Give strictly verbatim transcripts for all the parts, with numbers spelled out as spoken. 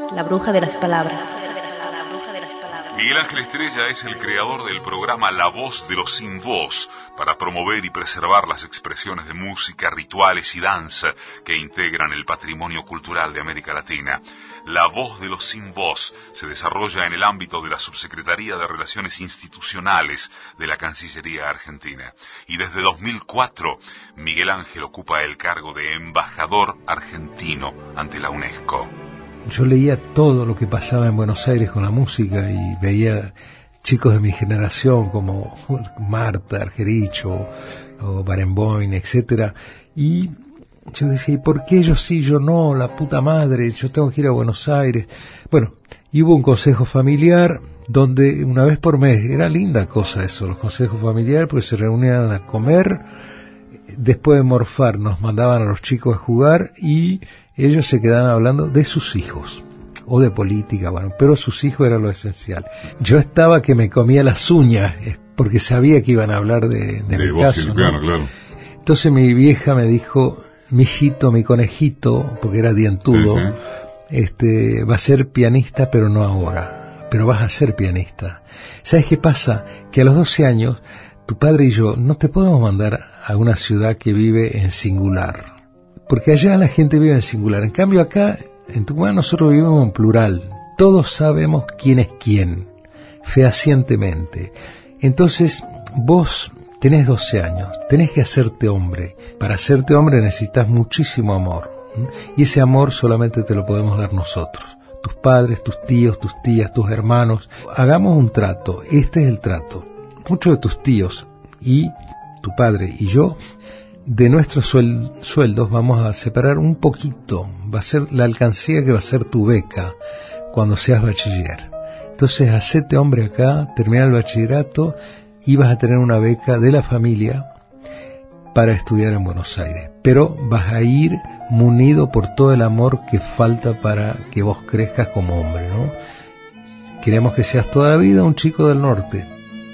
La bruja de las palabras. Miguel Ángel Estrella es el creador del programa La Voz de los Sin Voz, para promover y preservar las expresiones de música, rituales y danza que integran el patrimonio cultural de América Latina. La Voz de los Sin Voz se desarrolla en el ámbito de la Subsecretaría de Relaciones Institucionales de la Cancillería Argentina. Y desde dos mil cuatro, Miguel Ángel ocupa el cargo de embajador argentino ante la UNESCO. Yo leía todo lo que pasaba en Buenos Aires con la música y veía chicos de mi generación como Marta Argerich o Barenboim, etcétera, y yo decía, ¿y por qué ellos sí, yo no? La puta madre, yo tengo que ir a Buenos Aires. Bueno, y hubo un consejo familiar donde una vez por mes, era linda cosa eso, los consejos familiares, porque se reunían a comer, después de morfar nos mandaban a los chicos a jugar y ellos se quedaban hablando de sus hijos, o de política, bueno, pero sus hijos era lo esencial. Yo estaba que me comía las uñas, porque sabía que iban a hablar de, de, de mi caso, ¿no? Piano, claro. Entonces mi vieja me dijo, mi hijito, mi conejito, porque era dientudo, sí, sí. este, va a ser pianista, pero no ahora, pero vas a ser pianista. ¿Sabes qué pasa? Que a los doce años, tu padre y yo no te podemos mandar a una ciudad que vive en singular, porque allá la gente vive en singular. En cambio acá, en Tucumán, nosotros vivimos en plural. Todos sabemos quién es quién, fehacientemente. Entonces, vos tenés doce años, tenés que hacerte hombre. Para hacerte hombre necesitas muchísimo amor. Y ese amor solamente te lo podemos dar nosotros. Tus padres, tus tíos, tus tías, tus hermanos. Hagamos un trato. Este es el trato. Muchos de tus tíos y tu padre y yo, de nuestros suel- sueldos vamos a separar un poquito, va a ser la alcancía que va a ser tu beca cuando seas bachiller. Entonces, hacete hombre acá, termina el bachillerato y vas a tener una beca de la familia para estudiar en Buenos Aires. Pero vas a ir munido por todo el amor que falta para que vos crezcas como hombre, ¿no? Queremos que seas toda la vida un chico del norte.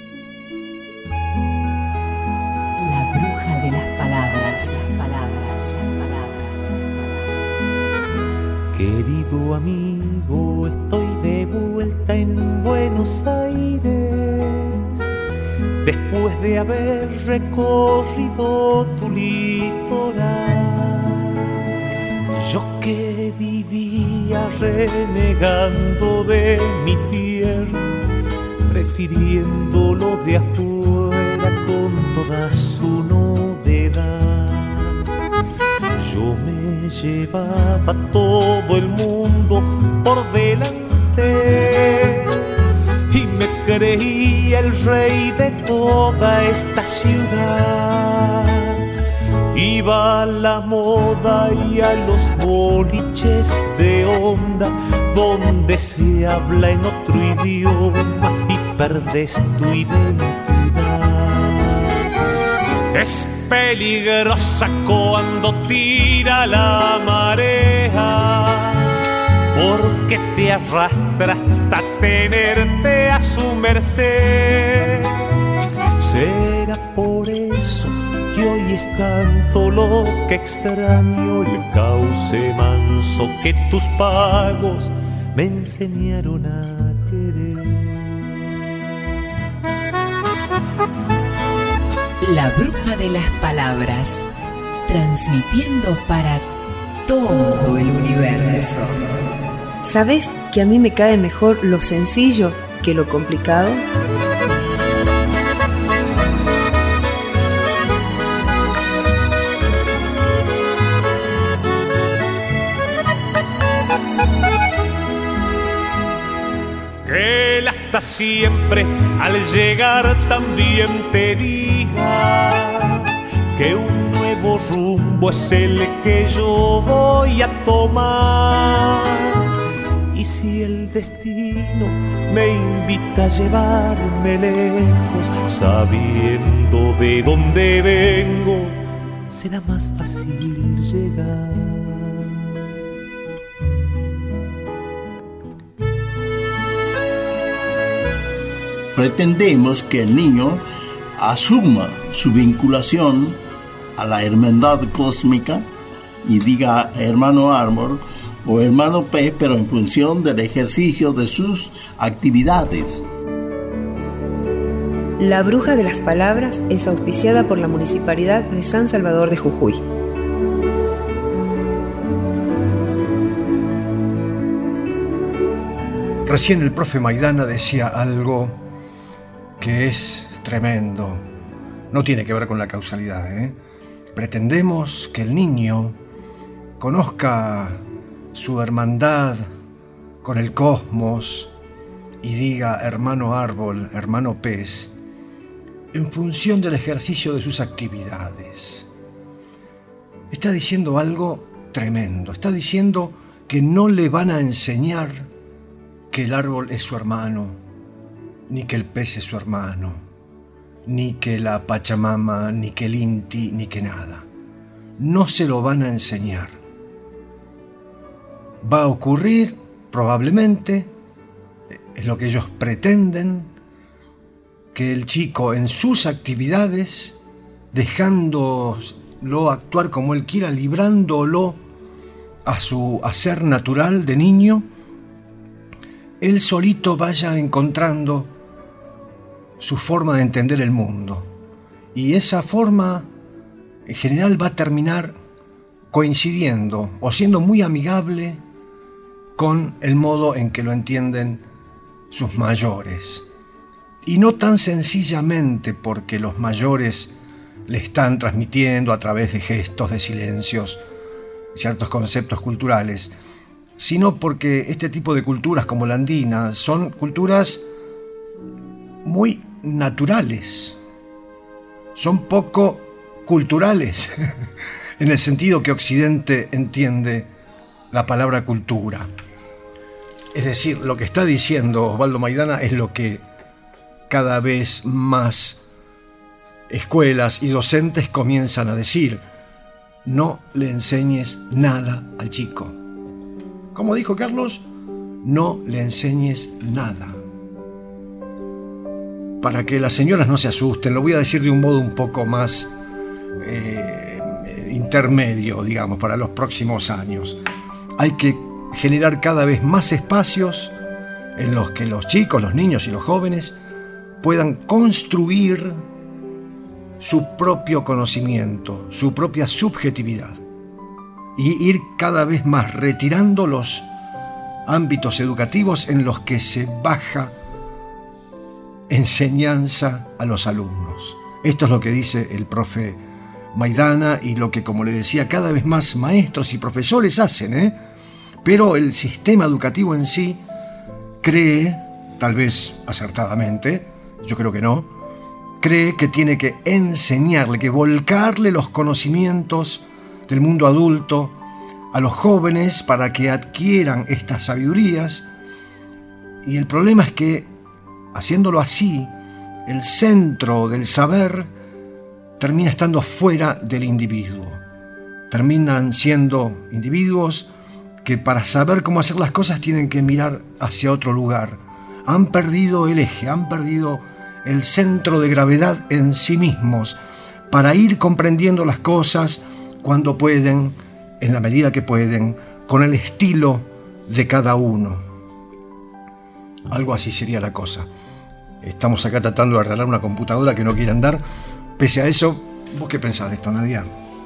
Querido amigo, estoy de vuelta en Buenos Aires, después de haber recorrido tu litoral. Yo que vivía renegando de mi tierra, prefiriendo lo de afuera con toda su novedad. Yo me llevaba todo el mundo por delante y me creía el rey de toda esta ciudad. Iba a la moda y a los boliches de onda donde se habla en otro idioma y perdés tu identidad. Es peligrosa cuando tira la marea, porque te arrastra hasta tenerte a su merced. Será por eso que hoy es tanto lo que extraño el cauce manso que tus pagos me enseñaron a querer. La bruja de las palabras, transmitiendo para todo el universo. ¿Sabes que a mí me cae mejor lo sencillo que lo complicado? Que él hasta siempre al llegar también te diga que un nuevo rumbo es el que yo voy a tomar. Y si el destino me invita a llevarme lejos, sabiendo de dónde vengo, será más fácil llegar. Pretendemos que el niño asuma su vinculación a la hermandad cósmica y diga, hermano árbol, o hermano pez, pero en función del ejercicio de sus actividades. La Bruja de las Palabras es auspiciada por la Municipalidad de San Salvador de Jujuy. Recién el profe Maidana decía algo que es tremendo. No tiene que ver con la causalidad, ¿eh? Pretendemos que el niño conozca su hermandad con el cosmos y diga hermano árbol, hermano pez, en función del ejercicio de sus actividades. Está diciendo algo tremendo. Está diciendo que no le van a enseñar que el árbol es su hermano, ni que el pez es su hermano, ni que la Pachamama, ni que el Inti, ni que nada. No se lo van a enseñar. Va a ocurrir, probablemente, es lo que ellos pretenden, que el chico en sus actividades, dejándolo actuar como él quiera, librándolo a su hacer natural de niño, él solito vaya encontrando su forma de entender el mundo. Y esa forma, en general, va a terminar coincidiendo o siendo muy amigable con el modo en que lo entienden sus mayores. Y no tan sencillamente porque los mayores le están transmitiendo a través de gestos, de silencios, ciertos conceptos culturales, sino porque este tipo de culturas como la andina son culturas muy naturales, son poco culturales, en el sentido que Occidente entiende la palabra cultura. Es decir, lo que está diciendo Osvaldo Maidana es lo que cada vez más escuelas y docentes comienzan a decir: no le enseñes nada al chico. Como dijo Carlos, no le enseñes nada. Para que las señoras no se asusten, lo voy a decir de un modo un poco más eh, intermedio, digamos, para los próximos años. Hay que generar cada vez más espacios en los que los chicos, los niños y los jóvenes puedan construir su propio conocimiento, su propia subjetividad, y ir cada vez más retirando los ámbitos educativos en los que se baja enseñanza a los alumnos. Esto es lo que dice el profe Maidana y lo que, como le decía, cada vez más maestros y profesores hacen, ¿eh? Pero el sistema educativo en sí cree, tal vez acertadamente, yo creo que no, cree que tiene que enseñarle, que volcarle los conocimientos del mundo adulto a los jóvenes para que adquieran estas sabidurías. Y el problema es que, haciéndolo así, el centro del saber termina estando fuera del individuo. Terminan siendo individuos que para saber cómo hacer las cosas tienen que mirar hacia otro lugar. Han perdido el eje, han perdido el centro de gravedad en sí mismos para ir comprendiendo las cosas cuando pueden, en la medida que pueden, con el estilo de cada uno. Algo así sería la cosa. Estamos acá tratando de arreglar una computadora que no quiere andar. Pese a eso, ¿vos qué pensás de esto, Nadia?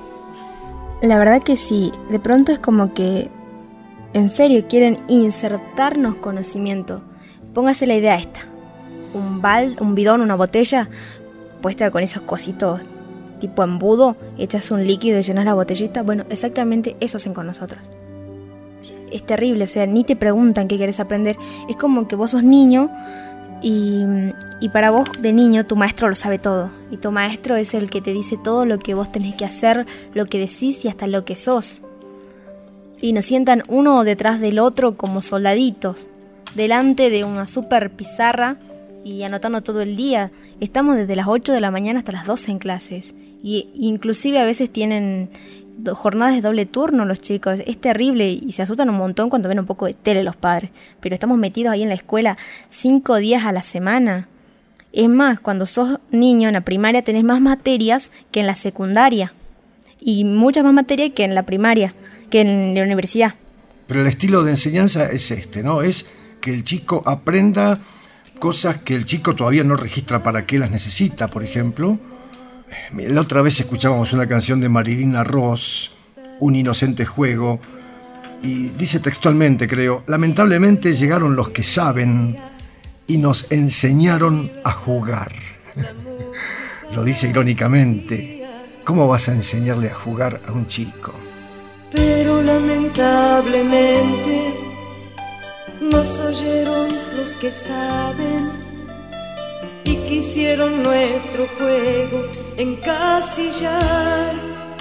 La verdad que sí. De pronto es como que, en serio, quieren insertarnos conocimiento. Póngase la idea esta. Un bal, un bidón, una botella, puesta con esos cositos tipo embudo, echas un líquido y llenas la botellita. Bueno, exactamente eso hacen con nosotros. Es terrible, o sea, ni te preguntan qué querés aprender. Es como que vos sos niño y, y para vos de niño tu maestro lo sabe todo. Y tu maestro es el que te dice todo lo que vos tenés que hacer, lo que decís y hasta lo que sos. Y nos sientan uno detrás del otro como soldaditos, delante de una super pizarra y anotando todo el día. Estamos desde las ocho de la mañana hasta las doce en clases. Y inclusive a veces tienen jornadas de doble turno los chicos. Es terrible y se asustan un montón cuando ven un poco de tele los padres. Pero estamos metidos ahí en la escuela cinco días a la semana. Es más, cuando sos niño en la primaria tenés más materias que en la secundaria. Y muchas más materias que en la primaria, que en la universidad. Pero el estilo de enseñanza es este, ¿no? Es que el chico aprenda cosas que el chico todavía no registra para qué las necesita, por ejemplo. La otra vez escuchábamos una canción de Marilina Ross, Un inocente juego, y dice textualmente, creo: lamentablemente llegaron los que saben y nos enseñaron a jugar. Lo dice irónicamente. ¿Cómo vas a enseñarle a jugar a un chico? Pero lamentablemente nos oyeron los que saben y quisieron nuestro juego encasillar.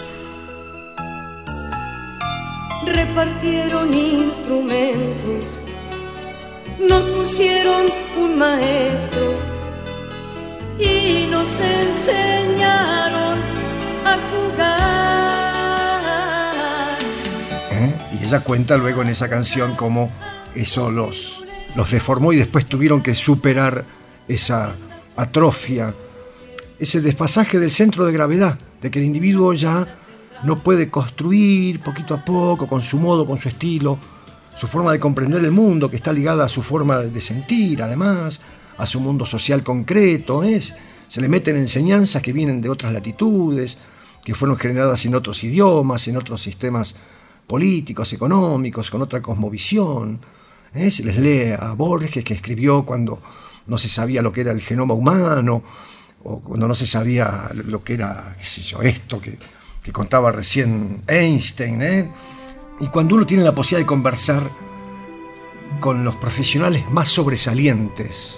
Repartieron instrumentos, nos pusieron un maestro y nos enseñaron a jugar. ¿Eh? Y ella cuenta luego en esa canción cómo eso los, los deformó y después tuvieron que superar esa atrofia, ese desfasaje del centro de gravedad, de que el individuo ya no puede construir poquito a poco, con su modo, con su estilo, su forma de comprender el mundo, que está ligada a su forma de sentir, además, a su mundo social concreto. ¿es? Se le meten enseñanzas que vienen de otras latitudes, que fueron generadas en otros idiomas, en otros sistemas políticos, económicos, con otra cosmovisión. ¿eh? Se les lee a Borges, que escribió cuando no se sabía lo que era el genoma humano, o cuando no se sabía lo que era, qué sé yo, esto que, que contaba recién Einstein. ¿eh? Y cuando uno tiene la posibilidad de conversar con los profesionales más sobresalientes,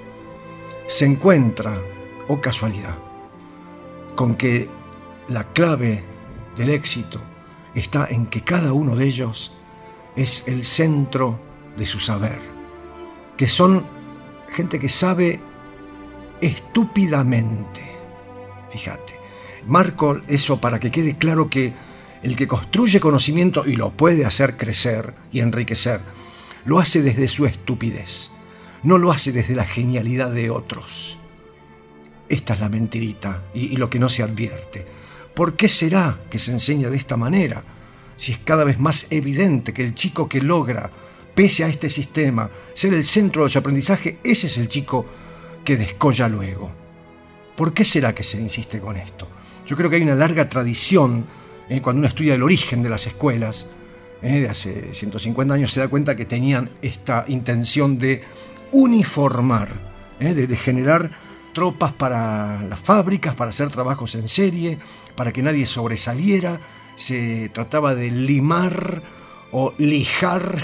se encuentra, oh casualidad, con que la clave del éxito está en que cada uno de ellos es el centro de su saber, que son gente que sabe estúpidamente. Fíjate, marco eso para que quede claro que el que construye conocimiento y lo puede hacer crecer y enriquecer, lo hace desde su estupidez, no lo hace desde la genialidad de otros. Esta es la mentirita y, y lo que no se advierte. ¿Por qué será que se enseña de esta manera? Si es cada vez más evidente que el chico que logra, pese a este sistema, ser el centro de su aprendizaje, ese es el chico que descolla luego. ¿Por qué será que se insiste con esto? Yo creo que hay una larga tradición, eh, cuando uno estudia el origen de las escuelas, eh, de hace ciento cincuenta años, se da cuenta que tenían esta intención de uniformar, eh, de, de generar tropas para las fábricas, para hacer trabajos en serie, para que nadie sobresaliera. Se trataba de limar o lijar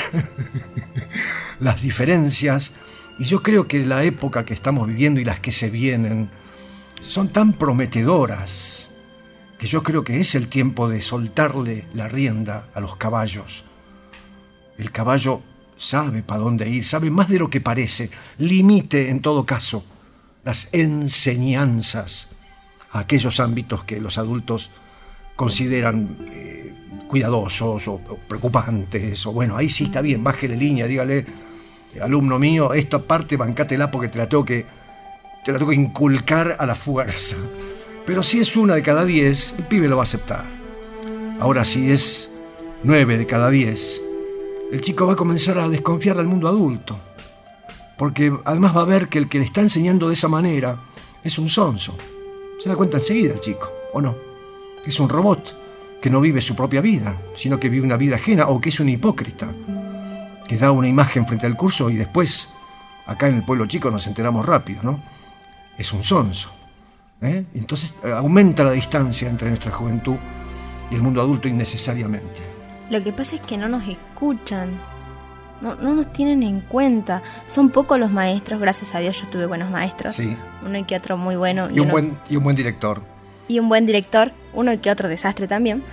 las diferencias. Y yo creo que la época que estamos viviendo y las que se vienen son tan prometedoras que yo creo que es el tiempo de soltarle la rienda a los caballos. El caballo sabe para dónde ir, sabe más de lo que parece. Limite, en todo caso, las enseñanzas a aquellos ámbitos que los adultos consideran eh, cuidadosos o, o preocupantes, o bueno, ahí sí está bien, bájele línea, dígale, alumno mío, esta parte bancátela porque te la tengo que, te la tengo que inculcar a la fuerza. Pero si es una de cada diez, el pibe lo va a aceptar. Ahora, si es nueve de cada diez, el chico va a comenzar a desconfiar del mundo adulto, porque además va a ver que el que le está enseñando de esa manera es un sonso. Se da cuenta enseguida el chico, ¿o no? Es un robot que no vive su propia vida, sino que vive una vida ajena, o que es un hipócrita, que da una imagen frente al curso y después, acá en el pueblo chico nos enteramos rápido, ¿no? Es un sonso. ¿eh? Entonces aumenta la distancia entre nuestra juventud y el mundo adulto innecesariamente. Lo que pasa es que no nos escuchan, no, no nos tienen en cuenta. Son pocos los maestros, gracias a Dios yo tuve buenos maestros. Sí. Uno y que otro muy bueno. Y, y, un, uno, buen, y un buen director. Y un buen director, uno y que otro desastre también.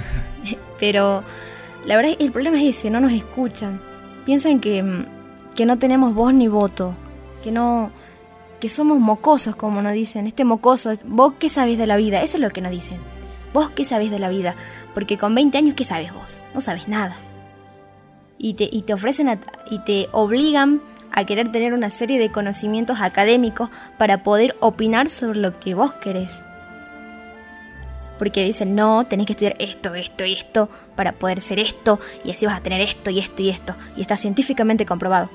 Pero la verdad el problema es ese, no nos escuchan. Piensan que, que no tenemos voz ni voto, que no, que somos mocosos, como nos dicen. Este mocoso, vos qué sabés de la vida, eso es lo que nos dicen. Vos qué sabés de la vida, porque con veinte años ¿qué sabés vos? No sabés nada. Y te, y te ofrecen a, y te obligan a querer tener una serie de conocimientos académicos para poder opinar sobre lo que vos querés. porque dicen, no, tenés que estudiar esto, esto y esto para poder ser esto, y así vas a tener esto y esto y esto, y está científicamente comprobado.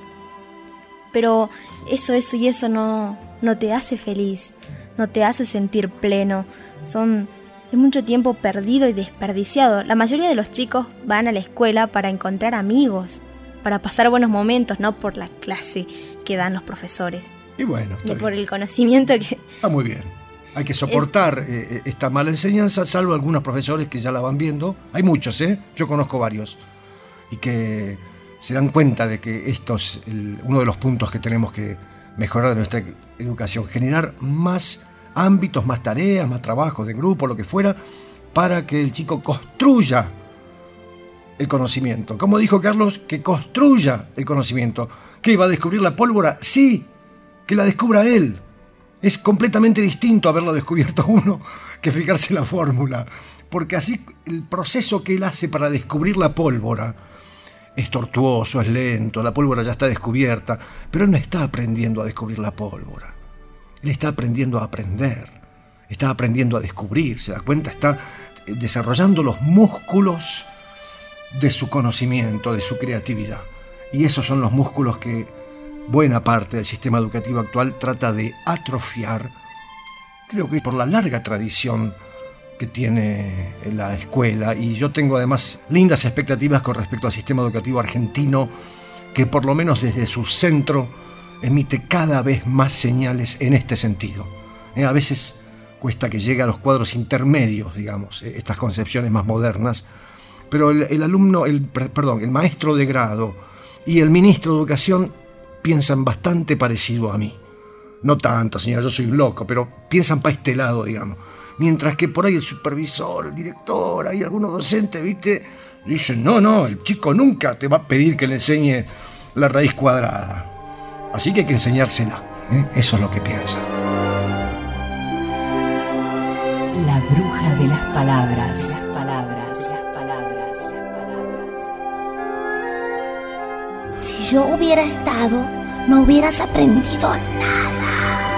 Pero eso, eso y eso no, no te hace feliz, no te hace sentir pleno. Son, es mucho tiempo perdido y desperdiciado. La mayoría de los chicos van a la escuela para encontrar amigos, para pasar buenos momentos, no por la clase que dan los profesores. Y bueno, ni por el conocimiento que... Está muy bien. Hay que soportar es... eh, esta mala enseñanza, salvo algunos profesores que ya la van viendo. Hay muchos, ¿eh? Yo conozco varios. Y que se dan cuenta de que esto es el, uno de los puntos que tenemos que mejorar de nuestra educación. Generar más ámbitos, más tareas, más trabajos de grupo, lo que fuera, para que el chico construya el conocimiento. Como dijo Carlos, que construya el conocimiento. ¿Qué, va a descubrir la pólvora? Sí, que la descubra él. Es completamente distinto haberlo descubierto uno que fijarse la fórmula, porque así el proceso que él hace para descubrir la pólvora es tortuoso, es lento, la pólvora ya está descubierta, pero él no está aprendiendo a descubrir la pólvora. Él está aprendiendo a aprender, está aprendiendo a descubrir, se da cuenta, está desarrollando los músculos de su conocimiento, de su creatividad. Y esos son los músculos que buena parte del sistema educativo actual trata de atrofiar, creo que por la larga tradición que tiene la escuela. Y yo tengo además lindas expectativas con respecto al sistema educativo argentino, que por lo menos desde su centro emite cada vez más señales en este sentido. Eh, a veces cuesta que llegue a los cuadros intermedios, digamos, eh, estas concepciones más modernas, pero el, el alumno, el, perdón, el maestro de grado y el ministro de Educación piensan bastante parecido a mí. No tanto, señora, yo soy un loco, pero piensan para este lado, digamos. Mientras que por ahí el supervisor, el director, hay algunos docentes, ¿viste? Dicen, no, no, el chico nunca te va a pedir que le enseñe la raíz cuadrada. Así que hay que enseñársela, ¿eh? Eso es lo que piensan. La bruja de las palabras. Las palabras, las palabras, las palabras. Si yo hubiera estado, no hubieras aprendido nada.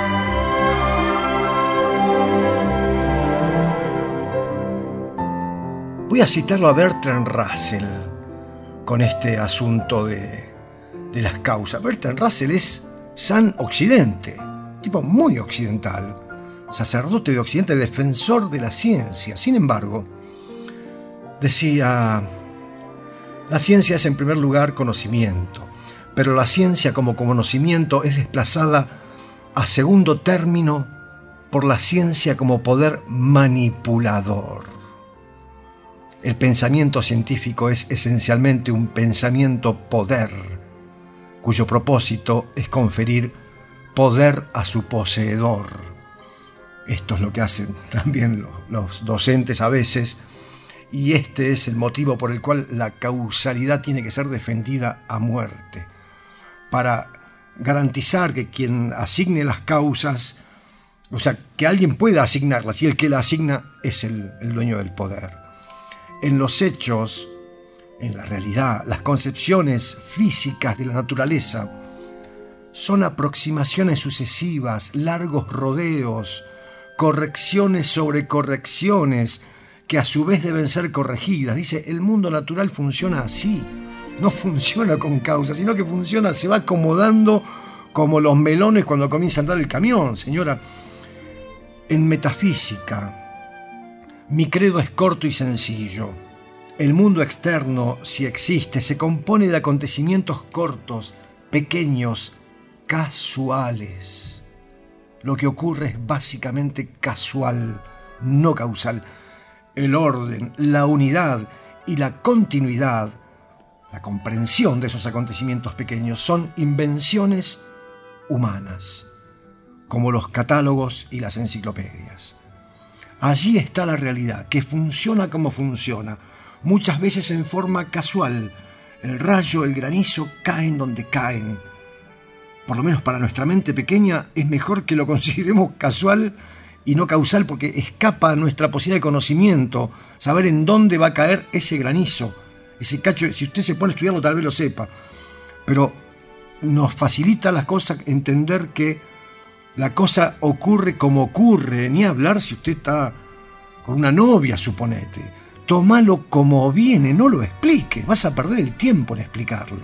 Voy a citarlo a Bertrand Russell con este asunto de, de las causas. Bertrand Russell es San Occidente, tipo muy occidental, sacerdote de Occidente, defensor de la ciencia. Sin embargo, decía, la ciencia es en primer lugar conocimiento, pero la ciencia como conocimiento es desplazada a segundo término por la ciencia como poder manipulador. El pensamiento científico es esencialmente un pensamiento poder, cuyo propósito es conferir poder a su poseedor. Esto es lo que hacen también los docentes a veces, y este es el motivo por el cual la causalidad tiene que ser defendida a muerte, para garantizar que quien asigne las causas, o sea, que alguien pueda asignarlas, y el que la asigna es el, el dueño del poder. En los hechos, en la realidad, las concepciones físicas de la naturaleza son aproximaciones sucesivas, largos rodeos, correcciones sobre correcciones que a su vez deben ser corregidas. Dice, el mundo natural funciona así, no funciona con causa, sino que funciona, se va acomodando como los melones cuando comienza a andar el camión, señora. En metafísica, mi credo es corto y sencillo. El mundo externo, si existe, se compone de acontecimientos cortos, pequeños, casuales. Lo que ocurre es básicamente casual, no causal. El orden, la unidad y la continuidad, la comprensión de esos acontecimientos pequeños, son invenciones humanas, como los catálogos y las enciclopedias. Allí está la realidad, que funciona como funciona, muchas veces en forma casual. El rayo, el granizo caen donde caen. Por lo menos para nuestra mente pequeña es mejor que lo consideremos casual y no causal, porque escapa a nuestra posibilidad de conocimiento, saber en dónde va a caer ese granizo, ese cacho. Si usted se pone a estudiarlo tal vez lo sepa, pero nos facilita las cosas entender que la cosa ocurre como ocurre, ni hablar si usted está con una novia, suponete. Tómalo como viene, no lo expliques, vas a perder el tiempo en explicarlo.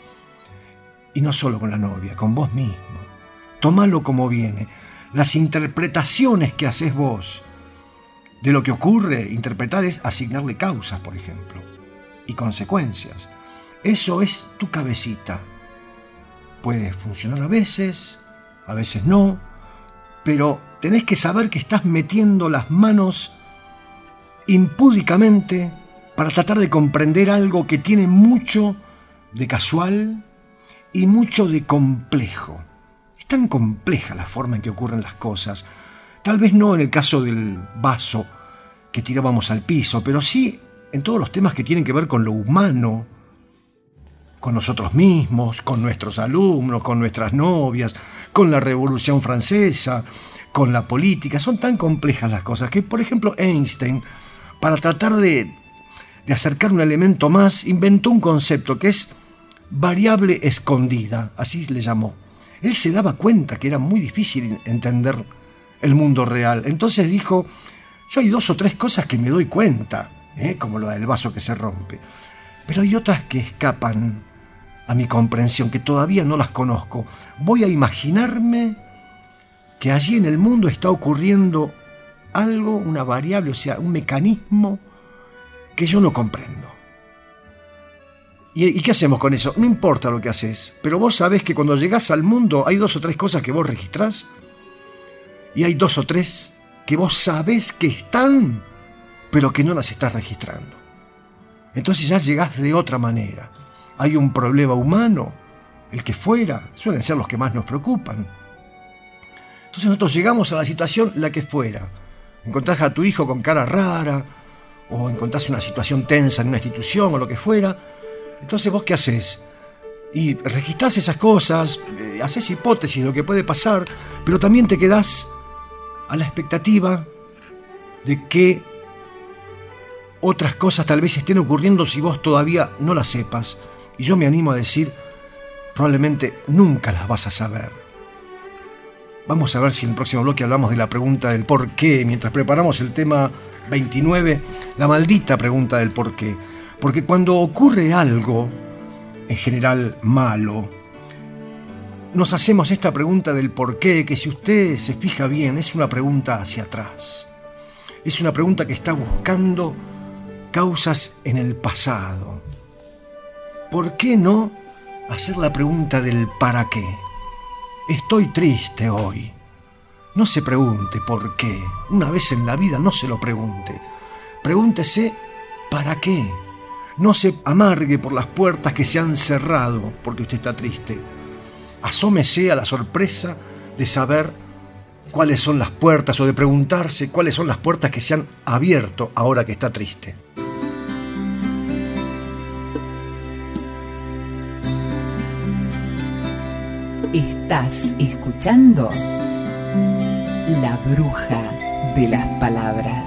Y no solo con la novia, con vos mismo. Tómalo como viene. Las interpretaciones que haces vos de lo que ocurre, interpretar es asignarle causas, por ejemplo, y consecuencias. Eso es tu cabecita. Puede funcionar a veces, a veces no, pero tenés que saber que estás metiendo las manos impúdicamente para tratar de comprender algo que tiene mucho de casual y mucho de complejo. Es tan compleja la forma en que ocurren las cosas. Tal vez no en el caso del vaso que tirábamos al piso, pero sí en todos los temas que tienen que ver con lo humano, con nosotros mismos, con nuestros alumnos, con nuestras novias, con la Revolución Francesa, con la política. Son tan complejas las cosas que, por ejemplo, Einstein, para tratar de, de acercar un elemento más, inventó un concepto que es variable escondida, así le llamó. Él se daba cuenta que era muy difícil entender el mundo real. Entonces dijo, yo hay dos o tres cosas que me doy cuenta, ¿eh? como lo del vaso que se rompe, pero hay otras que escapan a mi comprensión, que todavía no las conozco. Voy a imaginarme que allí en el mundo está ocurriendo algo, una variable, o sea, un mecanismo que yo no comprendo. ¿Y, ¿Y qué hacemos con eso? No importa lo que haces, pero vos sabés que cuando llegás al mundo hay dos o tres cosas que vos registrás y hay dos o tres que vos sabés que están, pero que no las estás registrando. Entonces ya llegás de otra manera. Hay un problema humano, el que fuera, suelen ser los que más nos preocupan. Entonces nosotros llegamos a la situación, la que fuera. Encontrás a tu hijo con cara rara, o encontrás una situación tensa en una institución, o lo que fuera. Entonces vos, ¿qué haces? Y registrás esas cosas, eh, haces hipótesis de lo que puede pasar, pero también te quedás a la expectativa de que otras cosas tal vez estén ocurriendo si vos todavía no las sepas. Y yo me animo a decir, probablemente nunca las vas a saber. Vamos a ver si en el próximo bloque hablamos de la pregunta del por qué, mientras preparamos el tema veintinueve, la maldita pregunta del por qué. Porque cuando ocurre algo, en general malo, nos hacemos esta pregunta del por qué, que si usted se fija bien, es una pregunta hacia atrás. Es una pregunta que está buscando causas en el pasado. ¿Por qué no hacer la pregunta del para qué? Estoy triste hoy. No se pregunte por qué. Una vez en la vida no se lo pregunte. Pregúntese para qué. No se amargue por las puertas que se han cerrado porque usted está triste. Asómese a la sorpresa de saber cuáles son las puertas o de preguntarse cuáles son las puertas que se han abierto ahora que está triste. Estás escuchando La Bruja de las Palabras.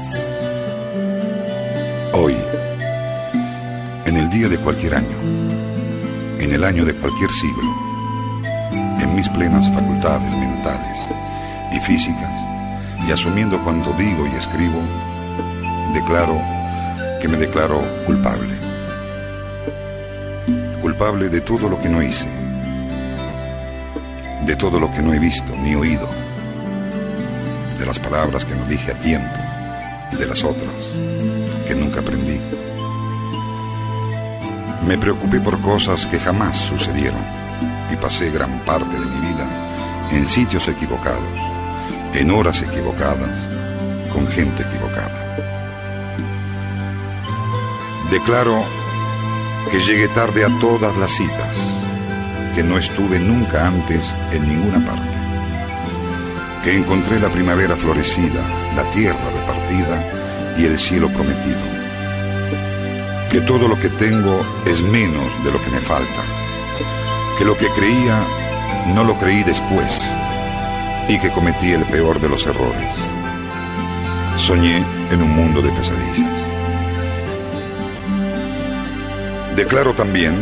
Hoy, en el día de cualquier año, en el año de cualquier siglo, en mis plenas facultades mentales y físicas, y asumiendo cuanto digo y escribo, declaro que me declaro culpable. Culpable de todo lo que no hice, de todo lo que no he visto ni oído, de las palabras que no dije a tiempo y de las otras que nunca aprendí. Me preocupé por cosas que jamás sucedieron y pasé gran parte de mi vida en sitios equivocados, en horas equivocadas, con gente equivocada. Declaro que llegué tarde a todas las citas, que no estuve nunca antes en ninguna parte, que encontré la primavera florecida, la tierra repartida y el cielo prometido, que todo lo que tengo es menos de lo que me falta, que lo que creía no lo creí después y que cometí el peor de los errores. Soñé en un mundo de pesadillas. Declaro también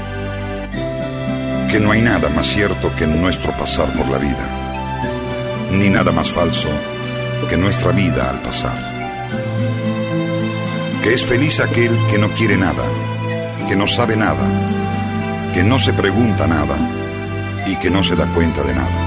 que no hay nada más cierto que nuestro pasar por la vida, ni nada más falso que nuestra vida al pasar. que es feliz aquel que no quiere nada, que no sabe nada, que no se pregunta nada y que no se da cuenta de nada.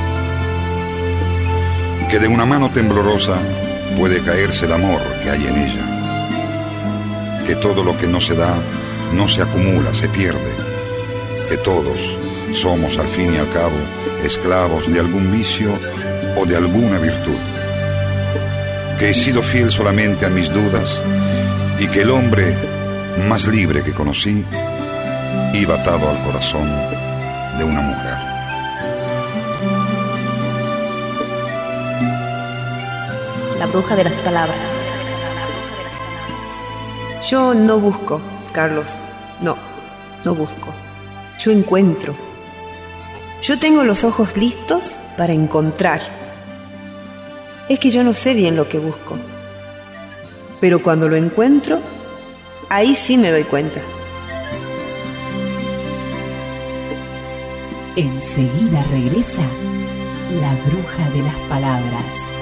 Que de una mano temblorosa puede caerse el amor que hay en ella. Que todo lo que no se da no se acumula, se pierde. Que todos somos al fin y al cabo esclavos de algún vicio o de alguna virtud. Que he sido fiel solamente a mis dudas y que el hombre más libre que conocí iba atado al corazón de una mujer. La bruja de las palabras. Yo no busco, Carlos. No, no busco. Yo encuentro. Yo tengo los ojos listos para encontrar. Es que yo no sé bien lo que busco. Pero cuando lo encuentro, ahí sí me doy cuenta. Enseguida regresa la bruja de las palabras.